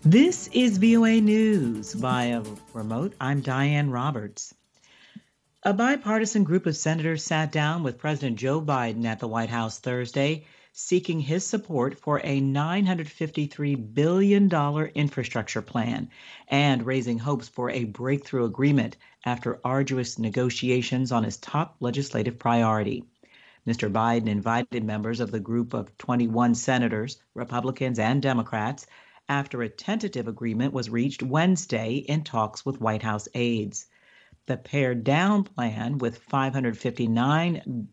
This is VOA News via remote. I'm Diane Roberts. A bipartisan group of senators sat down with President Joe Biden at the White House Thursday, seeking his support for a $953 billion infrastructure plan and raising hopes for a breakthrough agreement after arduous negotiations on his top legislative priority. Mr. Biden invited members of the group of 21 senators, Republicans and Democrats, after a tentative agreement was reached Wednesday in talks with White House aides. The pared down plan with $559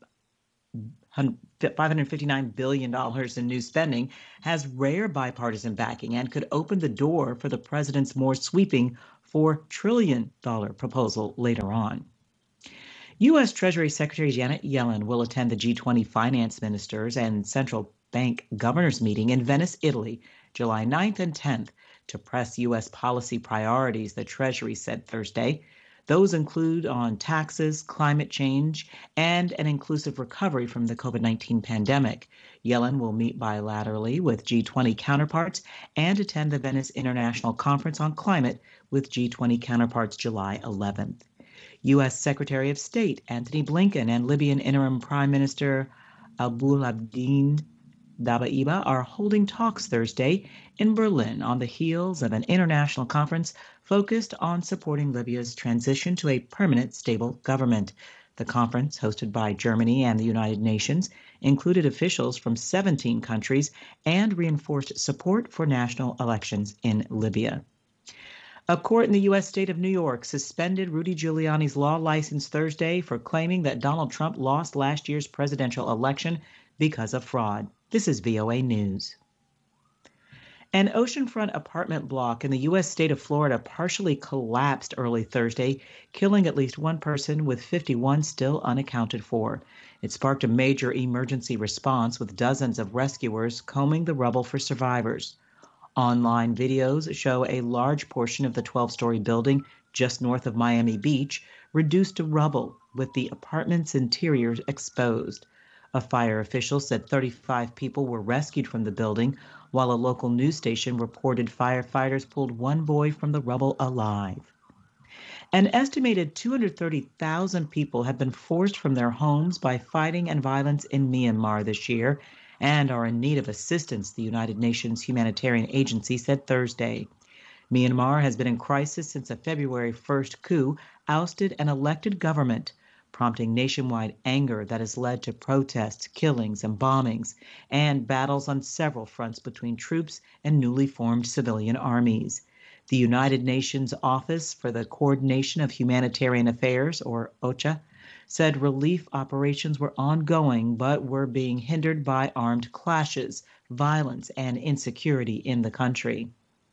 billion in new spending has rare bipartisan backing and could open the door for the president's more sweeping $4 trillion proposal later on. U.S. Treasury Secretary Janet Yellen will attend the G20 finance ministers and central bank governors meeting in Venice, Italy, July 9th and 10th to press U.S. policy priorities, the Treasury said Thursday. Those include on taxes, climate change, and an inclusive recovery from the COVID-19 pandemic. Yellen will meet bilaterally with G20 counterparts and attend the Venice International Conference on Climate with G20 counterparts July 11th. U.S. Secretary of State Antony Blinken and Libyan Interim Prime Minister Abdulhamid Dabaiba are holding talks Thursday in Berlin on the heels of an international conference focused on supporting Libya's transition to a permanent, stable government. The conference, hosted by Germany and the United Nations, included officials from 17 countries and reinforced support for national elections in Libya. A court in the U.S. state of New York suspended Rudy Giuliani's law license Thursday for claiming that Donald Trump lost last year's presidential election because of fraud. This is VOA News. An oceanfront apartment block in the U.S. state of Florida partially collapsed early Thursday, killing at least one person with 51 still unaccounted for. It sparked a major emergency response with dozens of rescuers combing the rubble for survivors. Online videos show a large portion of the 12-story building just north of Miami Beach reduced to rubble, with the apartment's interior exposed. A fire official said 35 people were rescued from the building, while a local news station reported firefighters pulled one boy from the rubble alive. An estimated 230,000 people have been forced from their homes by fighting and violence in Myanmar this year and are in need of assistance, the United Nations Humanitarian Agency said Thursday. Myanmar has been in crisis since a February 1st coup ousted an elected government, prompting nationwide anger that has led to protests, killings, and bombings, and battles on several fronts between troops and newly formed civilian armies. The United Nations Office for the Coordination of Humanitarian Affairs, or OCHA, said relief operations were ongoing but were being hindered by armed clashes, violence, and insecurity in the country.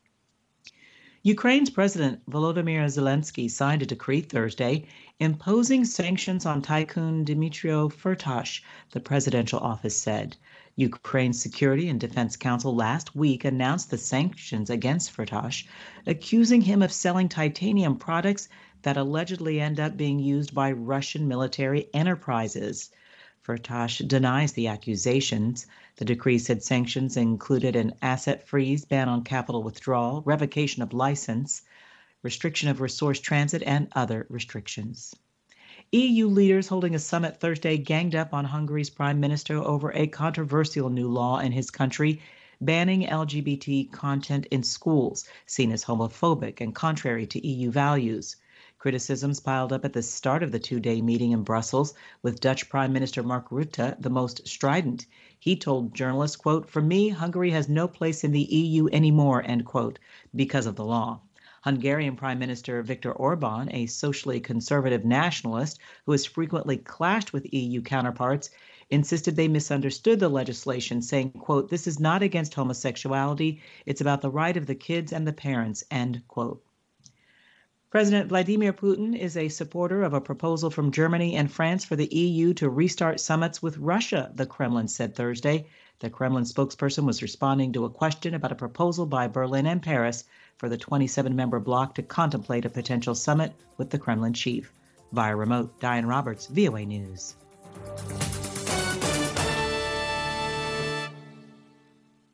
Ukraine's President Volodymyr Zelensky signed a decree Thursday imposing sanctions on tycoon Dmytro Firtash, the presidential office said. Ukraine's Security and Defense Council last week announced the sanctions against Firtash, accusing him of selling titanium products that allegedly end up being used by Russian military enterprises. Firtash denies the accusations. The decree said sanctions included an asset freeze, ban on capital withdrawal, revocation of license, restriction of resource transit, and other restrictions. EU leaders holding a summit Thursday ganged up on Hungary's prime minister over a controversial new law in his country banning LGBT content in schools, seen as homophobic and contrary to EU values. Criticisms piled up at the start of the two-day meeting in Brussels, with Dutch Prime Minister Mark Rutte the most strident. He told journalists, quote, "For me, Hungary has no place in the EU anymore," end quote, because of the law. Hungarian Prime Minister Viktor Orban, a socially conservative nationalist who has frequently clashed with EU counterparts, insisted they misunderstood the legislation, saying, quote, "This is not against homosexuality. It's about the right of the kids and the parents," end quote. President Vladimir Putin is a supporter of a proposal from Germany and France for the EU to restart summits with Russia, the Kremlin said Thursday. The Kremlin spokesperson was responding to a question about a proposal by Berlin and Paris for the 27-member bloc to contemplate a potential summit with the Kremlin chief. Via remote, Diane Roberts, VOA News.